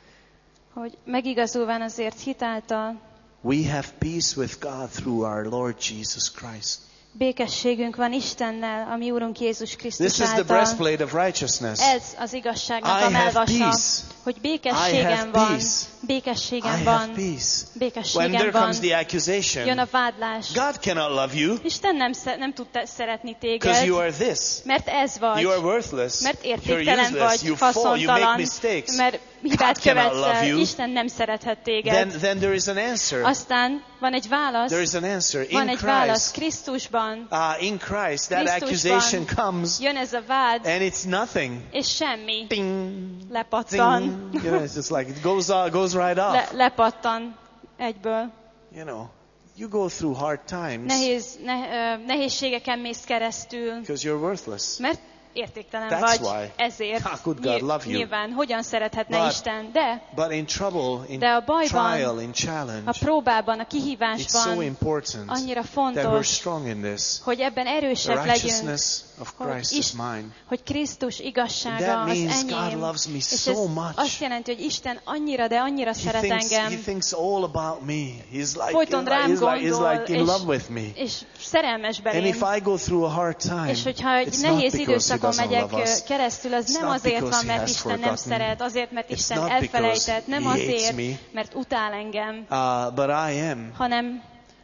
hogy megigazulván azért hitáltal, we have peace with God through our Lord Jesus Christ. Békességünk van Istennel, a mi Úrunk Jézus Krisztus This is the által. breastplate of righteousness. Ez az igazságnak I a have mellvasa, peace. hogy I békességem have van, peace. I békességem have van, peace. When békességem there van, comes the jön accusation, a vádlás. God cannot love you Isten nem, sze- nem tud te- szeretni because téged, you are this. mert ez vagy, You are worthless. mert You're értéktelen useless. vagy, You fall. You make haszontalan, mistakes. mert hibát God cannot követsz love el. you. Isten nem szerethet téged. Then, then there is an answer. Aztán van egy válasz, There is an answer. van In egy válasz Christ, Krisztusban. uh, in Christ, that Krisztusban accusation comes jön ez a vád, and it's nothing. és semmi. Ding, Lepattan. ding. You know, it's just like it goes, uh, goes right off. Le, lepattan egyből. You know, you go through hard times Nehéz, ne, ö, nehézségeken mész keresztül, because you're worthless. mert értéktelen That's vagy, why. ezért How could God love you? nyilván hogyan szerethetne But- Isten, de But in trouble, in De a bajban, trial, in a challenge, próbában, a it's so kihívásban important annyira that we're fontos, strong in this. hogy ebben The erősek legyünk, righteousness of hogy, Christ is, is mine. hogy Krisztus igazsága That az means God enyém. loves me És so ez much. azt jelenti, hogy Isten annyira, de annyira He szeret thinks, he engem, thinks all about me. He's like, folyton rám he's like, he's gondol, like in és, love with me. és szerelmes And belém. if I go through a hard time, És hogyha egy it's not nehéz because he időszakon doesn't megyek love us. keresztül, az It's nem not azért because van, he mert has Isten nem forgotten. szeret, azért, mert It's Isten not elfelejtett, nem because he hates azért, me. mert utál engem, Uh, but I am, hanem,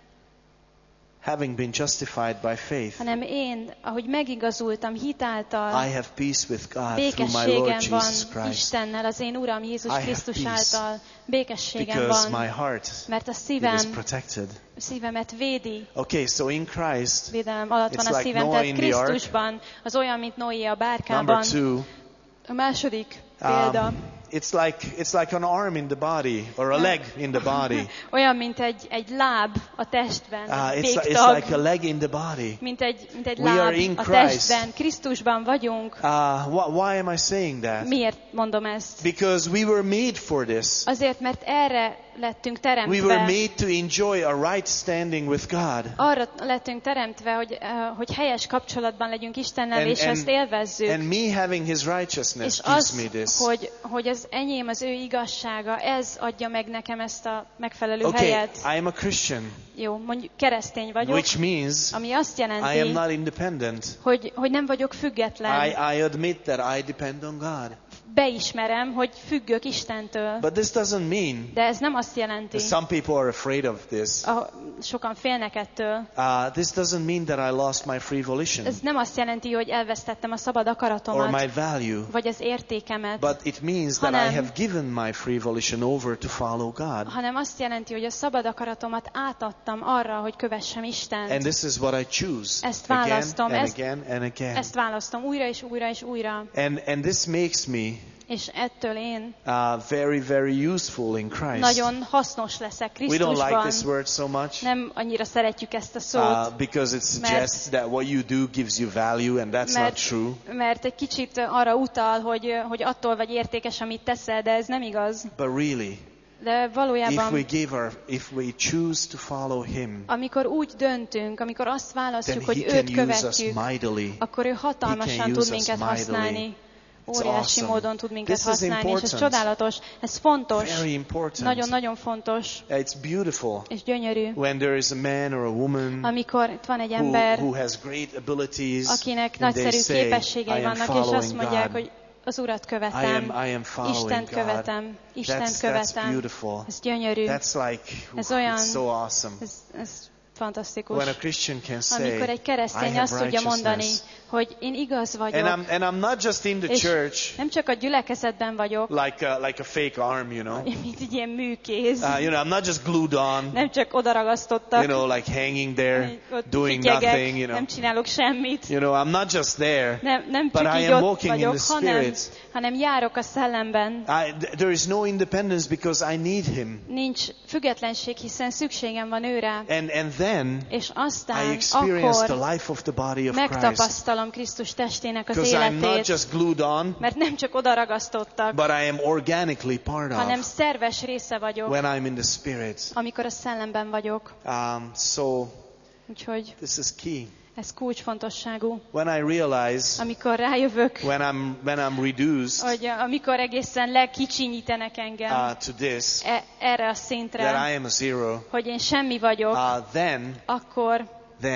having been justified by faith, hanem én, ahogy megigazultam hitáltal, I have peace with God through my Lord békességem van Jesus Christ. Istennel, az én Uram Jézus I have Krisztus peace által. Békességem Because van, my heart, mert a it is szívem, protected. szívemet védi. Okay, so in Christ, Védelem alatt van It's a like szívem, Noah tehát in the ark. Krisztusban, az olyan, mint Noé a number bárkában. two, A második példa, um, it's like it's like an arm in the body or a leg in the body. olyan, mint egy, egy láb a testben, Uh, egy it's, it's végtag, like a leg in the body. mint egy, mint egy We are láb in a Christ. testben. Krisztusban vagyunk. Uh, wh- why am I saying that? Miért mondom ezt? Because we were made for this. Azért, mert erre lettünk We were teremtve. made to enjoy a right standing with God. Arra lettünk teremtve, hogy, eh, hogy helyes kapcsolatban legyünk Istennel, And- és and- ezt élvezzük. And me having His righteousness És gives me az, this. hogy, hogy az enyém, az ő igazsága, ez adja meg nekem ezt a megfelelő Okay, helyet. I am a Christian, Jó, mondjuk keresztény vagyok, which means ami azt I am jelenti, not independent. hogy, hogy nem vagyok független. I, I admit that I depend on God. Beismerem, hogy függök Istentől. But this doesn't mean De ez nem azt jelenti, some people are afraid of this. ah, sokan félnek ettől. Uh, this doesn't mean that I lost my free volition Ez nem azt jelenti, hogy elvesztettem a szabad or akaratomat, my value. vagy az értékemet, But it means that I Hanem- have given my free volition over to follow God. hanem azt jelenti, hogy a szabad akaratomat átadtam arra, hogy kövessem And Istent. this is what I choose Ezt again választom, and ezt- again and again. Ezt választom újra és újra és újra. And, and this makes me És ettől én uh, very, very useful in Christ. nagyon hasznos leszek We don't like Krisztusban. this word so much Nem annyira szeretjük ezt a szót, uh, because it suggests that what you do gives you value, and that's not mert, true. mert egy kicsit arra utal, hogy, hogy attól vagy értékes, amit teszel, de ez nem igaz. But really, De if valójában, we give our, if we choose to follow Him, amikor úgy döntünk, amikor azt then választjuk, He hogy can őt use us követjük, mightily. akkor ő He hatalmasan can tud use us minket mightily. használni. It's Óriási awesome. módon tud minket This is használni, és ez important. csodálatos, ez fontos, Very important. nagyon-nagyon fontos, It's beautiful és gyönyörű. when there is a man or a woman Amikor itt van egy who, ember, who has great abilities, akinek and they nagyszerű say, képességei I am vannak, és azt following mondják, God. hogy az Urat I követem, am, I am following Istent God. követem, Istent That's, that's követem. beautiful. Ez gyönyörű, That's like, Ez ooh, olyan- it's so awesome. ez, ez fantasztikus. When a Christian can say, Amikor egy I keresztény have azt tudja mondani, righteousness. hogy én igaz And vagyok, I'm, and I'm not just in the és church nem csak a gyülekezetben vagyok, like a, like a fake arm, you know. mint egy ilyen műkéz, Uh, you know, I'm not just glued on, nem csak odaragasztottak, you know, like hanging there, ott doing fityegek, nothing, you know. nem csinálok semmit. You know, I'm not just there. Nem, nem But csak I így am ott walking in vagyok, the hanem, Spirit. hanem járok a szellemben. I, th- there is no independence because I need Him. Nincs függetlenség, hiszen szükségem van őre. And, and then És I aztán experience the akkor life of the body of Christ. megtapasztalom Krisztus testének az Because I'm not életét. just glued on, Mert nem csak odaragasztottak, but I am organically part hanem of szerves része vagyok, when I'm in the Spirit. amikor a szellemben vagyok. Um, so Úgyhogy this is key. ez kulcsfontosságú. When I realize, Amikor rájövök, when I'm when I'm reduced hogy amikor egészen lekicsinyítenek engem uh, to this, e- erre a that szintre, I am a zero, hogy én semmi vagyok, uh, then akkor then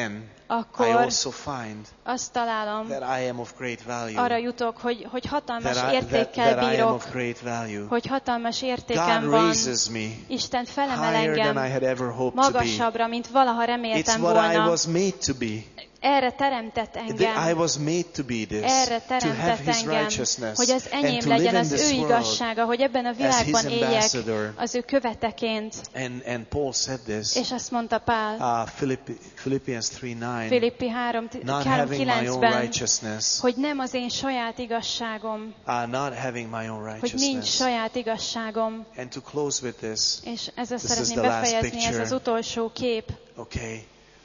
akkor I also find azt találom, that I am of great value. arra jutok, hogy, hogy hatalmas That I, that, értékkel that I am bírok, of great value. hogy hatalmas God értékem van. raises me Isten felemel higher than I engem had ever hoped to be. magasabbra, mint valaha It's reméltem what I volna. was made to be. Erre teremtett I engem, was made to be this. erre To have teremtett His engem, righteousness. hogy az And enyém to live legyen in az this ő world igazsága, hogy ebben a as világban His éljek ambassador. az ő követeként. And, and Paul said this. És azt mondta Pál, Uh, Philippi, Philippians three nine. Filippi három Not having my own kilencben, righteousness. hogy nem az én saját igazságom, Uh, not having my own hogy nincs righteousness. saját igazságom. And to close with this. És ezzel This is szeretném the last befejezni, ez picture. az utolsó kép. Okay.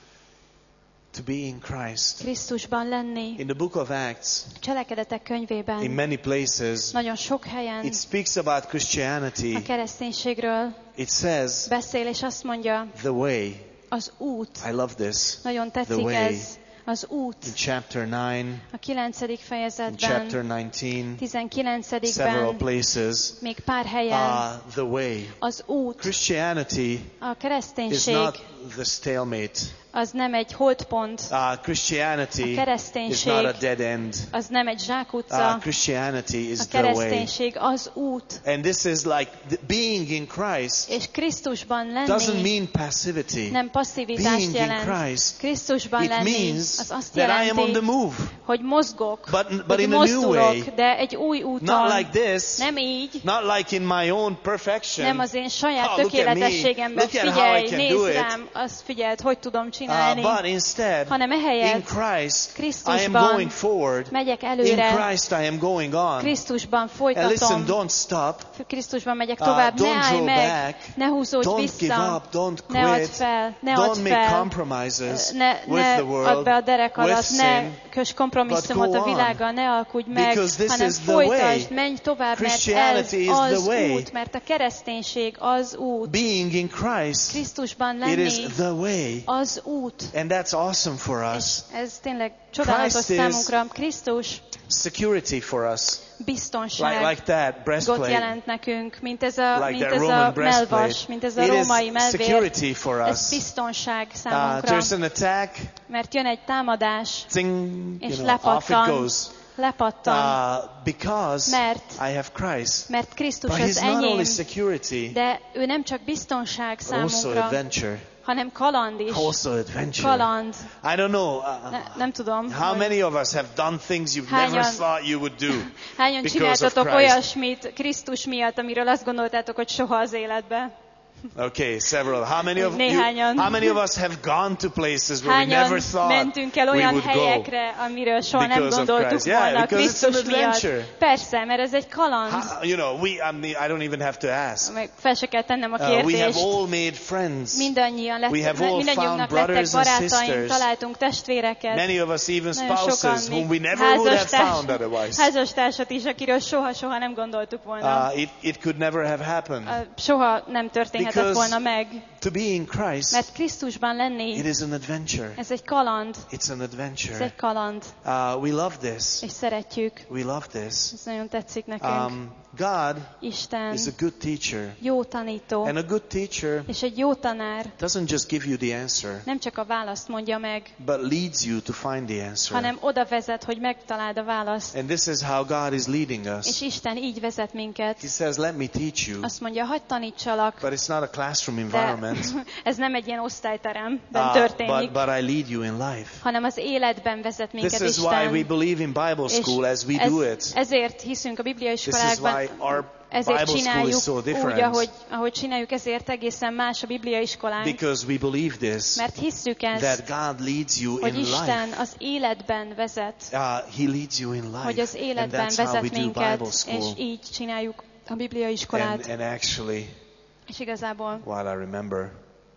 To be in Christ. Krisztusban lenni. In the book of Acts, Cselekedetek in könyvében, many places, nagyon sok helyen it speaks about a Christianity. kereszténységről It says beszél, és azt mondja, the way. az út. I love this. Nagyon The tetszik way. ez. Az út. In chapter nine, A kilencedik in fejezetben, chapter nineteen, several tizenkilencedikben, places, még pár helyen, uh, the way. az út, Christianity a is kereszténység, not the stalemate. az nem egy holdpont, Uh, a Christianity is kereszténység, not a dead end. az nem egy zsákutca, Uh, Christianity is a the way. kereszténység az út. And this is like the, being in Christ És Krisztusban doesn't lenni mean passivity. nem passzivitást Being in jelent. Christ, Krisztusban it lenni, means az azt that I am on the jelenti, move, hogy mozgok, but, but hogy in a new way. mozdulok, de egy új Not úton, like this, nem így, not like in my own perfection. nem az én saját Oh, look at me. tökéletességemben, Look at how I figyelj, can do nézd it. rám, azt figyeld, hogy tudom Uh, csinálni, but instead, hanem in ehelyett Christ, I am Krisztusban going forward. megyek In előre, Christ, I am going on. Krisztusban And listen, folytatom, don't stop. Krisztusban megyek Uh, tovább, ne don't állj draw meg, back. ne húzódj Don't give vissza, up. Don't ne add quit. fel, ne Don't add make fel, compromises ne, with ne the add world, be a derek with alatt, ne sin. kös kompromisszumot but go a világgal, ne alkudj meg, Because this hanem is the folytasd, way. menj tovább, mert ez Christianity is the az way. út, mert a kereszténység az út. Being in Christ, Krisztusban it is lenni the way. az út. And that's awesome for us. És ez tényleg csodálatos Christ is számunkra. Krisztus security for us. biztonság. Like, like that Got breastplate. jelent nekünk, mint ez a, Like mint that ez Roman a breastplate. melvas, mint ez a It római is melvér. security for Ez us. biztonság Uh, számunkra, there's an attack, mert jön egy támadás, zing, és you know, off it lepattan, goes. lepattan, Uh, because mert, I have Christ. mert Krisztus But az He's not enyém, only security, de ő nem csak biztonság but also számunkra, adventure. hanem kaland is. Also adventure. Kaland. I don't know. Uh, Ne, nem tudom, how hogy many of us have done things you've Hányan- never thought you would do? hányan because csináltatok of Christ. olyasmit Krisztus miatt, amiről azt gondoltátok, hogy soha az életben. Okay, several. How many of you, Néhányan. how many of us have gone to places where we Hányan never thought mentünk el we olyan would go? helyekre, amiről soha nem Because of gondoltuk Christ. Yeah, volna because it's Krisztus an adventure. miatt. Persze, mert ez egy kaland. How, you know, we, I, mean, I don't even have to ask. Meg fel se kell tennem a Uh, we have kérdést. all made friends. Mindannyian lett, we have all mindannyiunknak found lettek brothers and barátaim, sisters. találtunk testvéreket. Many of us even Nagyon sokan spouses whom we még never would have házastárs- found otherwise. házastársat is, akiről soha-soha nem gondoltuk volna. Uh, it, it could never have happened. Uh, Soha nem történhetett Because volna meg. To be in Christ, Mert Krisztusban it lenni, is an adventure. ez egy kaland. It's an Ez adventure. egy kaland. Uh, we love this. És szeretjük. We love this. Ez nagyon tetszik nekünk. Um, God Isten is a good teacher. jó tanító. And a good teacher És egy jó tanár doesn't just give you the answer, nem csak a választ mondja meg, but leads you to find the answer. hanem oda vezet, hogy megtaláld a választ. And this is how God is leading És us. Isten így vezet minket. He says, let me teach you. Azt mondja, hadd tanítsalak, But it's not a classroom de environment, ez nem egy ilyen osztályteremben uh, történik, but, but I lead you in life. hanem az életben vezet minket This is why we Isten. believe in Bible És school as we ez, do it. ezért hiszünk a bibliai This is iskolákban, why our ezért Bible school is csináljuk so úgy, different. ahogy, ahogy csináljuk, ezért egészen más a bibliai iskolánk. Because we believe this, Mert hisszük that ezt, God leads you hogy in Isten life. az életben vezet, Uh, he leads you in life. hogy az And életben that's how we vezet do minket, Bible és school. így csináljuk a bibliai iskolát. And, and actually, És igazából, while I remember,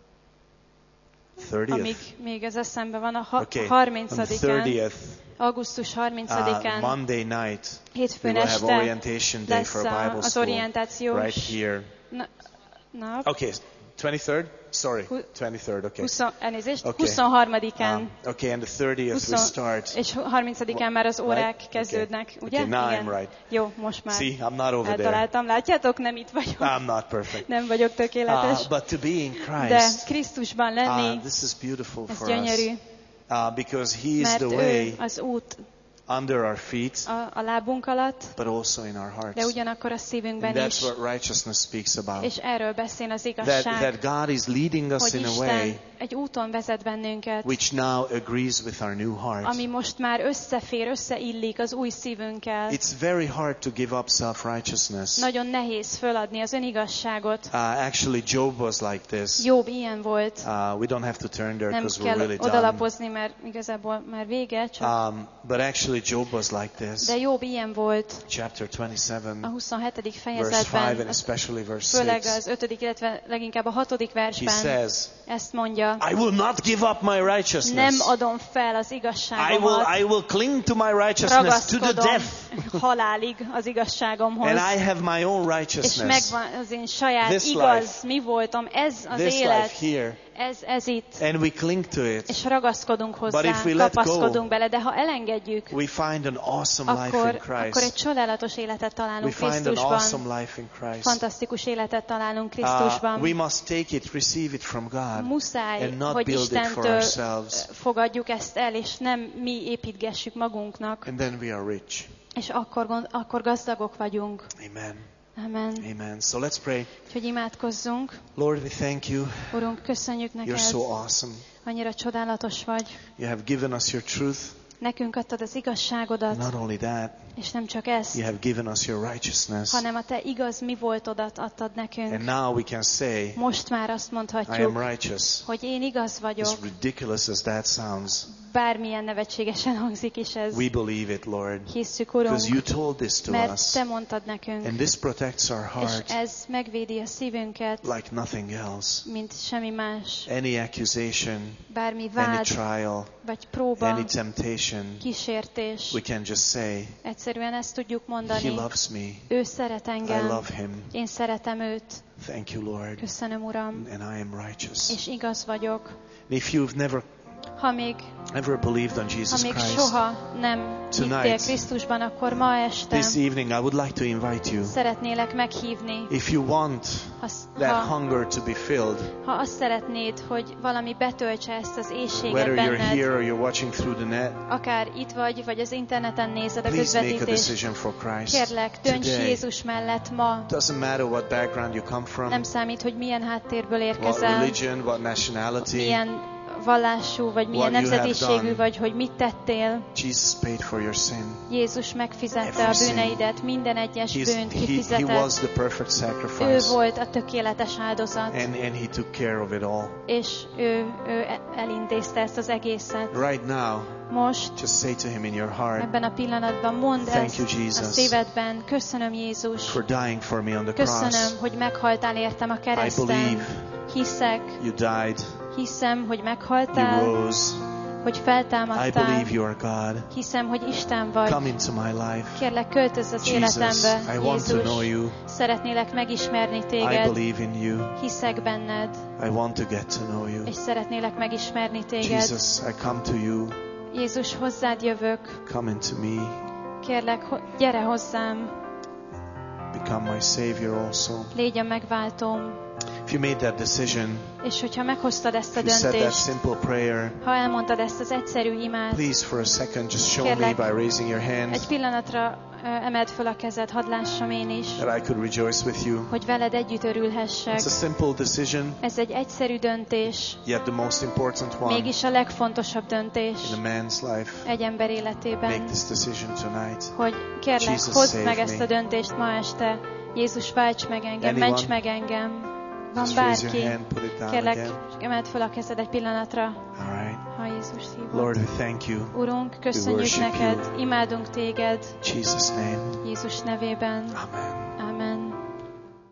thirtieth. amíg még ez eszembe van, a ha- Okay, on the harmincadikán, thirtieth, augusztus harmincadikán, uh, Monday night, we hétfőn will have este orientation day lesz for a a- Bible az school orientációs right here. na- nap. Okay, twenty-third? Sorry, Hu- twenty-third, okay. húsz, elnézést, Okay. huszonharmadikán. Um, okay, and the thirtieth we húsz, start. és harmincadikán már az órák Right? kezdődnek, Okay. ugye? Okay, now Igen. I'm right. Jó, most már See, I'm not over there. eltaláltam. Látjátok, nem itt vagyok. I'm not perfect. Nem vagyok tökéletes. Uh, but to be in De Christ, Krisztusban lenni, uh, this is beautiful ez for us. gyönyörű. Uh, because He is mert the ő way az út under our feet, a, a lábunk alatt, but also in our de hearts. ugyanakkor a szívünkben And is. that's what righteousness speaks about. És erről beszél az That, igazság, that God is leading us hogy in a way Isten egy úton vezet bennünket, which now agrees with our new heart. ami most már összefér, összeillik az új szívünkkel. It's very hard to give up self-righteousness. Nagyon nehéz föladni az önigazságot. Uh, actually, Job was like this. Jobb ilyen volt. Uh, we don't have to turn there Nem because we're kell really done. odalapozni, mert igazából már vége, csak. Um, but actually, Job was like this. De Jobb ilyen volt. Chapter A twenty-seven, huszonhetedik verse five, fejezetben, and especially verse főleg six. az ötödik, illetve leginkább a hatodik He versben says, ezt mondja. I will not give up my Nem righteousness. adom fel az I will, igazságomat. I will cling to my righteousness to the Ragaszkodom death. halálig az igazságomhoz. And I have my own És righteousness. megvan az én saját This igaz, life. mi voltam, ez az This élet, life here. ez, ez itt. And we cling to it. És ragaszkodunk hozzá, But if we let kapaszkodunk go, bele, de ha elengedjük, We find an awesome life akkor, in akkor egy Christ. csodálatos életet We találunk find an Krisztusban. awesome life in Christ. Fantasztikus életet találunk Uh, Krisztusban. we must take it, receive it from God, Muszáj, and not hogy build it for Istentől ourselves. fogadjuk ezt el, és nem mi építgessük magunknak, And then we are rich. és akkor, gond- akkor gazdagok vagyunk. Amen. Amen. Amen. So let's pray. Úgyhogy imádkozzunk. Lord, we thank you. Urunk, köszönjük You're neked, so awesome. annyira csodálatos vagy. You have given us your truth. Nekünk adtad az igazságodat, Not only that, és nem csak ezt, you have given us your righteousness. hanem a te igaz mi voltodat adtad nekünk. And now we can say, Most már azt I mondhatjuk, am righteous. hogy én igaz vagyok, As ridiculous as that sounds, bármilyen nevetségesen hangzik is ez. we believe it, Lord. Hisszük, Because you Urunk, told this to mert us. te mondtad nekünk, And this protects our és heart ez megvédi a szívünket, like nothing else. mint semmi más. Any accusation, Bármi any vád, trial, vagy próba, any temptation, kísértés. we can just say, Egyszerűen ezt tudjuk He mondani. loves me. Ő szeret I engem. love Him. Én szeretem őt. Thank you, Lord. Köszönöm, Uram. And I am righteous. És igaz vagyok. And if you've never Ha még, ever believed on ha Jesus még Christ, soha nem hittél Tonight, Krisztusban, akkor ma este this evening I would like to invite you. szeretnélek meghívni. If you want Ha, that ha, hunger to be filled, ha azt szeretnéd, hogy valami betöltse ezt az éjséget whether you're benned, here or you're watching through the net, akár itt vagy, vagy az interneten nézed a please make a közvetítést, decision for Christ kérlek, dönts today. Jézus mellett ma. Doesn't matter what background you come from, Nem számít, hogy milyen háttérből what érkezel, religion, what nationality. milyen vallású, vagy milyen What you have nemzetiségű done. vagy, hogy mit tettél. Jesus paid for your sin. Jézus megfizette Every a sin. bűneidet, minden egyes He's, bűnt he, he kifizetett. was the perfect Ő sacrifice. volt a tökéletes áldozat, And, and he took care of it all. és ő, ő elintézte ezt az egészet. Right now, Most, just say to him in your heart, ebben a pillanatban mondd Thank ezt you, a Jesus, szívedben. Köszönöm, Jézus. for dying for me on the cross. Köszönöm, hogy meghaltál értem a I kereszten. believe Hiszek, you died, hiszem, hogy you meghaltál, rose. hogy I feltámadtál. believe you are God. Hiszem, hogy Isten vagy. Come into my life. Kérlek, költözz az Jesus, életembe, I want to know Jézus. you. Szeretnélek megismerni I téged. believe in you. Hiszek benned, I want to get to know you. és szeretnélek megismerni téged. Jesus, I come to you. Jézus, hozzád jövök. Come into me. Kérlek, ho- gyere hozzám. Become my Savior also. Légy a megváltóm. If you made that decision, És hogyha meghoztad ezt a if you said that döntést, simple prayer, ha elmondtad ezt az egyszerű imát, please for a second just show me Kérlek, by raising your hand egy pillanatra ö, emeld föl a kezed, hadd lássam én is, that I could rejoice with you. hogy veled együtt örülhessek. It's a simple decision, Ez egy egyszerű döntés, yet the most important one mégis a legfontosabb döntés in a man's life. egy ember Make életében, this decision tonight. hogy kérlek, Jesus, hozd save meg me. ezt a döntést ma este. Jézus, válts meg engem, Anyone? ments meg engem. Van Just raise your bárki? hand, put it down Kérlek, again. emeld föl a kezed egy pillanatra, All right. ha Jézus hívott. Lord, we thank you. Urunk, köszönjük worship neked, you. imádunk téged, In Jesus' name. Jézus nevében. Amen.